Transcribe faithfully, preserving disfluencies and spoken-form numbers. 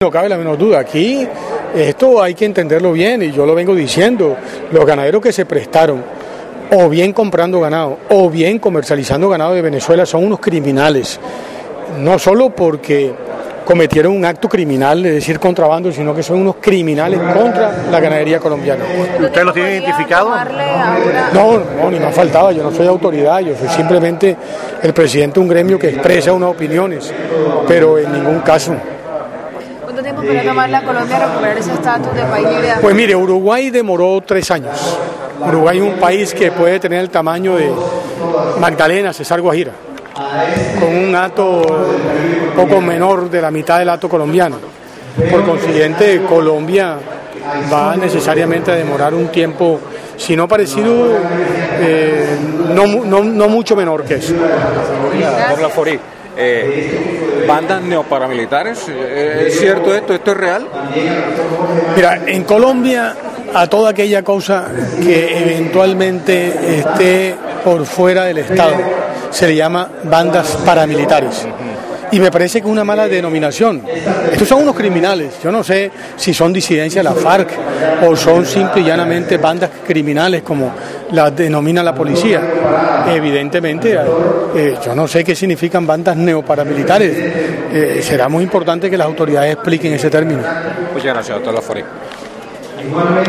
No cabe la menor duda, aquí esto hay que entenderlo bien y yo lo vengo diciendo, los ganaderos que se prestaron o bien comprando ganado o bien comercializando ganado de Venezuela son unos criminales, no solo porque cometieron un acto criminal, es decir, contrabando, sino que son unos criminales contra la ganadería colombiana. ¿Usted los tiene identificados? No, no, ni me faltaba, yo no soy autoridad, yo soy simplemente el presidente de un gremio que expresa unas opiniones, pero en ningún caso. ¿Cuánto tiempo para tomar la Colombia a recuperar ese estatus de país libre? Pues mire, Uruguay demoró tres años. Uruguay es un país que puede tener el tamaño de Magdalena, Cesar Guajira, con un hato poco menor de la mitad del hato colombiano. Por consiguiente, Colombia va necesariamente a demorar un tiempo, si no parecido, eh, no, no, no mucho menor que eso. Por la Forí. Eh, bandas neoparamilitares, ¿es cierto esto? ¿Esto es real? Mira, en Colombia a toda aquella cosa que eventualmente esté por fuera del Estado se le llama bandas paramilitares. Y me parece que es una mala denominación. Estos son unos criminales. Yo no sé si son disidencias de la FARC o son simple y llanamente bandas criminales como las denomina la policía. Evidentemente, eh, yo no sé qué significan bandas neoparamilitares. Eh, será muy importante que las autoridades expliquen ese término. Muchas gracias, doctor Laforí.